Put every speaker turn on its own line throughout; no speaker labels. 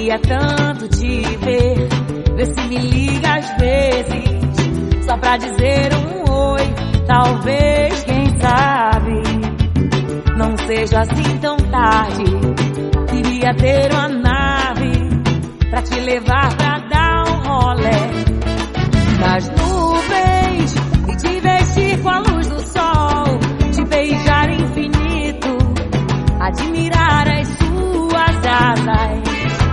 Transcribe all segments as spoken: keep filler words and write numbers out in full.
Queria tanto te ver, vê se me liga às vezes, só pra dizer um oi, talvez, quem sabe, não seja assim tão tarde. Queria ter uma nave pra te levar pra dar um rolê nas nuvens e te vestir com a luz do sol, te beijar infinito, admirar as suas asas.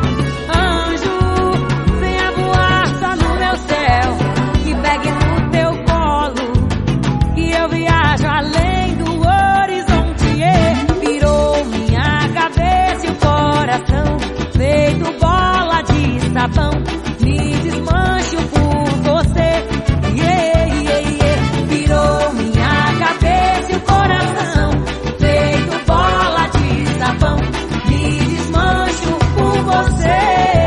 Anjo, venha voar só no meu céu, que pegue no teu colo, que eu viajo além do horizonte. E virou minha cabeça e o coração, feito bola de sabão, me desmancho por você. Yeah, yeah, yeah. Virou minha cabeça e o coração, feito bola de sabão, me desmancho por você.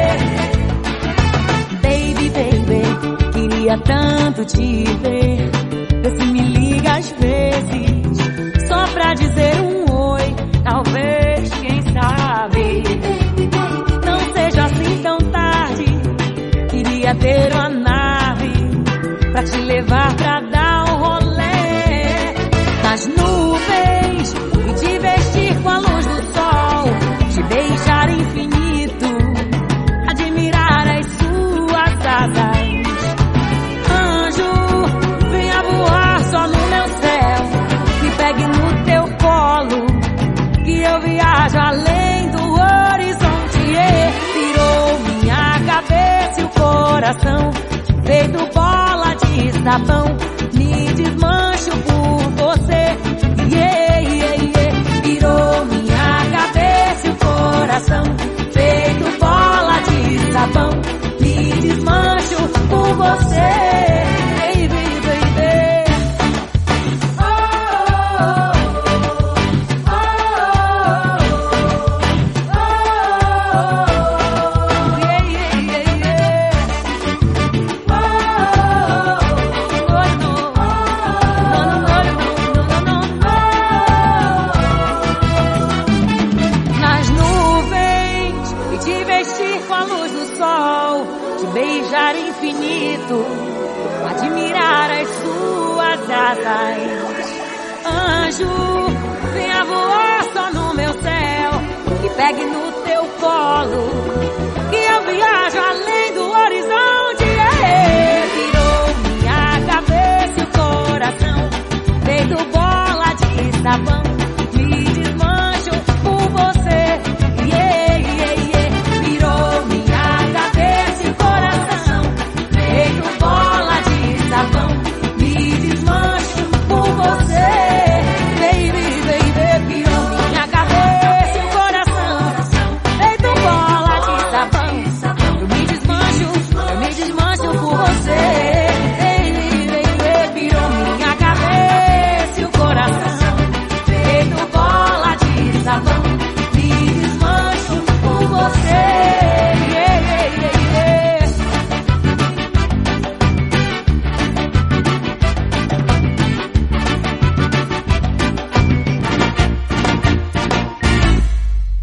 Baby, baby, queria tanto te ver, vê se me liga às vezes, só pra dizer um oi, talvez, quem sabe, não seja assim tão tarde. Queria ter uma nave pra te levar pra dar um rolê nas nuvens e te vestir com a luz do sol, te beijar infinito, admirar as suas asas. Anjo, venha voar só no meu céu, me pegue no teu colo, que eu viajo além do horizonte. E virou minha cabeça e o coração, feito bola de sabão, me desmancho por você. Yeah, yeah, yeah. Virou minha cabeça e o coração, feito bola de sabão, me desmancho por você. Baby, baby. Oh, oh, oh, oh, oh. Yeah, yeah, yeah, yeah. Oh, oh, no, no, no, no, no, no. Nas nuvens e te vestir com a luz do sol, te beijar infinito, admirar as suas asas. Anjo, venha voar só no meu céu, e pegue no teu colo,